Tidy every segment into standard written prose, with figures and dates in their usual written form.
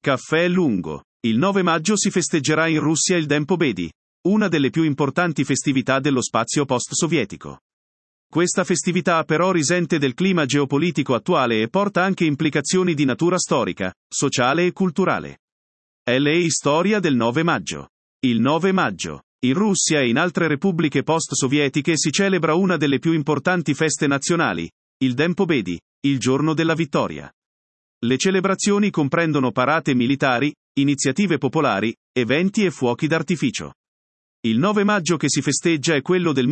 Caffè lungo. Il 9 maggio si festeggerà in Russia il Dnepr, una delle più importanti festività dello spazio post-sovietico. Questa festività però risente del clima geopolitico attuale e porta anche implicazioni di natura storica, sociale e culturale. LA Storia del 9 maggio. Il 9 maggio. In Russia e in altre repubbliche post-sovietiche si celebra una delle più importanti feste nazionali, il Dnepr, il giorno della vittoria. Le celebrazioni comprendono parate militari, iniziative popolari, eventi e fuochi d'artificio. Il 9 maggio che si festeggia è quello del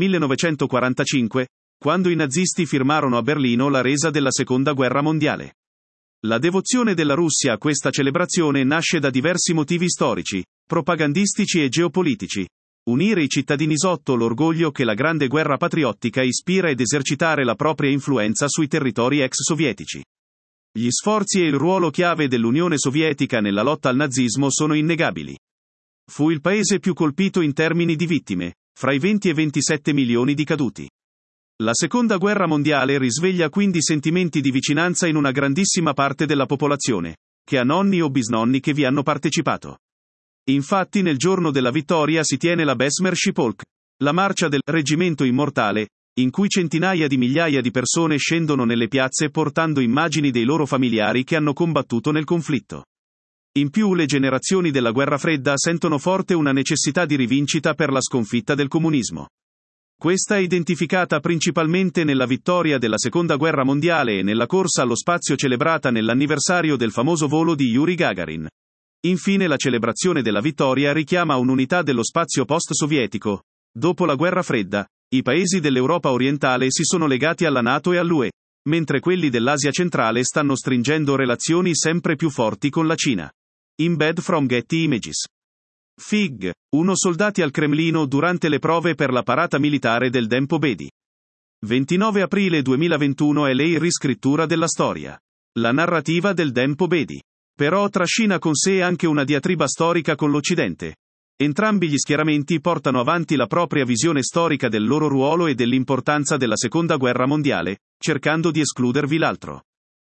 1945, quando i nazisti firmarono a Berlino la resa della Seconda Guerra Mondiale. La devozione della Russia a questa celebrazione nasce da diversi motivi storici, propagandistici e geopolitici. Unire i cittadini sotto l'orgoglio che la grande guerra patriottica ispira ed esercitare la propria influenza sui territori ex sovietici. Gli sforzi e il ruolo chiave dell'Unione Sovietica nella lotta al nazismo sono innegabili. Fu il paese più colpito in termini di vittime, fra i 20 e 27 milioni di caduti. La Seconda Guerra Mondiale risveglia quindi sentimenti di vicinanza in una grandissima parte della popolazione, che ha nonni o bisnonni che vi hanno partecipato. Infatti nel giorno della vittoria si tiene la Besmershi Polk, la marcia del Reggimento Immortale, in cui centinaia di migliaia di persone scendono nelle piazze portando immagini dei loro familiari che hanno combattuto nel conflitto. In più le generazioni della guerra fredda sentono forte una necessità di rivincita per la sconfitta del comunismo. Questa è identificata principalmente nella vittoria della Seconda Guerra Mondiale e nella corsa allo spazio celebrata nell'anniversario del famoso volo di Yuri Gagarin. Infine la celebrazione della vittoria richiama un'unità dello spazio post-sovietico. Dopo la guerra fredda, i paesi dell'Europa orientale si sono legati alla NATO e all'UE, mentre quelli dell'Asia centrale stanno stringendo relazioni sempre più forti con la Cina. Embed from Getty Images. Fig. 1 soldati al Cremlino durante le prove per la parata militare del Dnepr. 29 aprile 2021 è la riscrittura della storia. La narrativa del Dnepr. Però trascina con sé anche una diatriba storica con l'Occidente. Entrambi gli schieramenti portano avanti la propria visione storica del loro ruolo e dell'importanza della Seconda Guerra Mondiale, cercando di escludervi l'altro.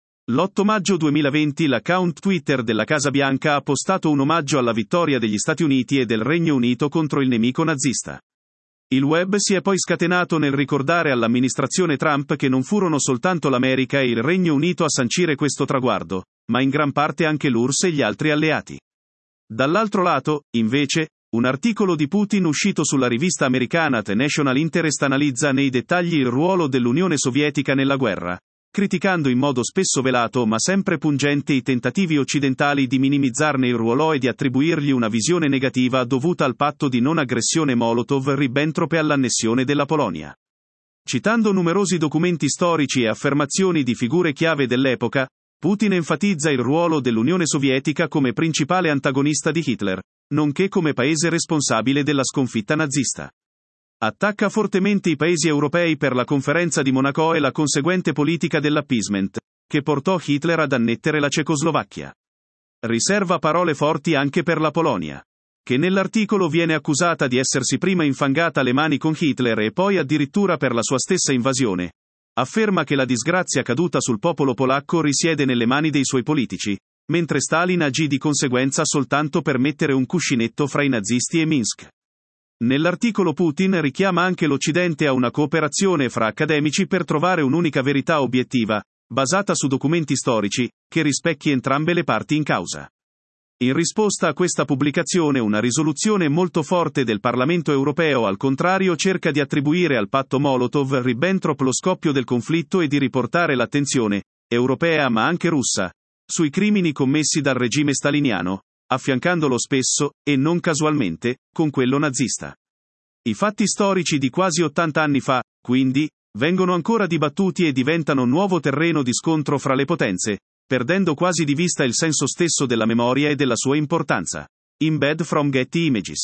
L'8 maggio 2020 l'account Twitter della Casa Bianca ha postato un omaggio alla vittoria degli Stati Uniti e del Regno Unito contro il nemico nazista. Il web si è poi scatenato nel ricordare all'amministrazione Trump che non furono soltanto l'America e il Regno Unito a sancire questo traguardo, ma in gran parte anche l'URSS e gli altri alleati. Dall'altro lato, invece, un articolo di Putin uscito sulla rivista americana The National Interest analizza nei dettagli il ruolo dell'Unione Sovietica nella guerra, criticando in modo spesso velato ma sempre pungente i tentativi occidentali di minimizzarne il ruolo e di attribuirgli una visione negativa dovuta al patto di non aggressione Molotov-Ribbentrop e all'annessione della Polonia. Citando numerosi documenti storici e affermazioni di figure chiave dell'epoca, Putin enfatizza il ruolo dell'Unione Sovietica come principale antagonista di Hitler, nonché come paese responsabile della sconfitta nazista. Attacca fortemente i paesi europei per la conferenza di Monaco e la conseguente politica dell'appeasement, che portò Hitler ad annettere la Cecoslovacchia. Riserva parole forti anche per la Polonia, che nell'articolo viene accusata di essersi prima infangata le mani con Hitler e poi addirittura per la sua stessa invasione. Afferma che la disgrazia caduta sul popolo polacco risiede nelle mani dei suoi politici, mentre Stalin agì di conseguenza soltanto per mettere un cuscinetto fra i nazisti e Minsk. Nell'articolo Putin richiama anche l'Occidente a una cooperazione fra accademici per trovare un'unica verità obiettiva, basata su documenti storici, che rispecchi entrambe le parti in causa. In risposta a questa pubblicazione una risoluzione molto forte del Parlamento europeo al contrario cerca di attribuire al patto Molotov-Ribbentrop lo scoppio del conflitto e di riportare l'attenzione, europea ma anche russa, sui crimini commessi dal regime staliniano, affiancandolo spesso, e non casualmente, con quello nazista. I fatti storici di quasi 80 anni fa, quindi, vengono ancora dibattuti e diventano nuovo terreno di scontro fra le potenze, perdendo quasi di vista il senso stesso della memoria e della sua importanza. Embed from Getty Images.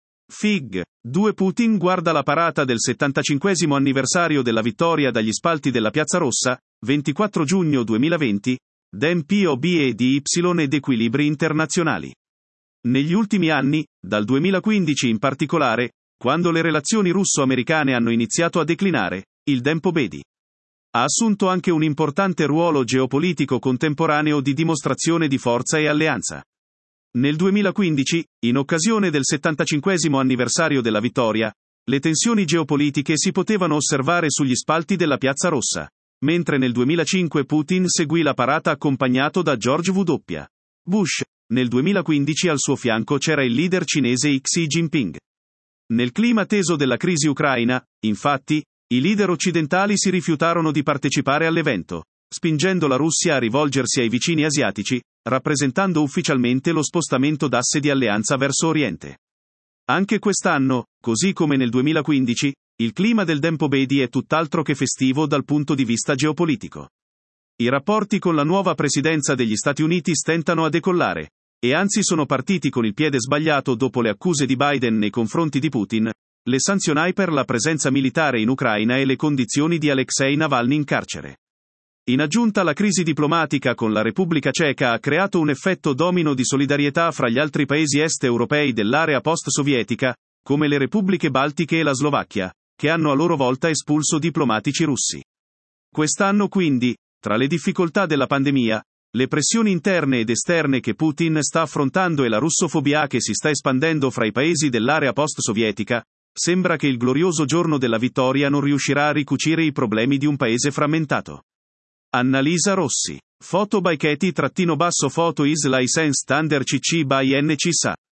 Fig. 2 Putin guarda la parata del 75° anniversario della vittoria dagli spalti della Piazza Rossa, 24 giugno 2020, Dnepr ed Y ed equilibri internazionali. Negli ultimi anni, dal 2015 in particolare, quando le relazioni russo-americane hanno iniziato a declinare, il Dnepr ha assunto anche un importante ruolo geopolitico contemporaneo di dimostrazione di forza e alleanza. Nel 2015, in occasione del 75° anniversario della vittoria, le tensioni geopolitiche si potevano osservare sugli spalti della Piazza Rossa, mentre nel 2005 Putin seguì la parata accompagnato da George W. Bush. Nel 2015 al suo fianco c'era il leader cinese Xi Jinping. Nel clima teso della crisi ucraina, infatti, i leader occidentali si rifiutarono di partecipare all'evento, spingendo la Russia a rivolgersi ai vicini asiatici, rappresentando ufficialmente lo spostamento d'asse di alleanza verso Oriente. Anche quest'anno, così come nel 2015, il clima del Tempo Bedi è tutt'altro che festivo dal punto di vista geopolitico. I rapporti con la nuova presidenza degli Stati Uniti stentano a decollare, e anzi sono partiti con il piede sbagliato dopo le accuse di Biden nei confronti di Putin, le sanzioni per la presenza militare in Ucraina e le condizioni di Alexei Navalny in carcere. In aggiunta, la crisi diplomatica con la Repubblica Ceca ha creato un effetto domino di solidarietà fra gli altri paesi est europei dell'area post-sovietica, come le Repubbliche Baltiche e la Slovacchia, che hanno a loro volta espulso diplomatici russi. Quest'anno quindi, tra le difficoltà della pandemia, le pressioni interne ed esterne che Putin sta affrontando e la russofobia che si sta espandendo fra i paesi dell'area post-sovietica, sembra che il glorioso giorno della vittoria non riuscirà a ricucire i problemi di un paese frammentato. Annalisa Rossi. Foto by Katie-Photo is licensed under CC by NC SA.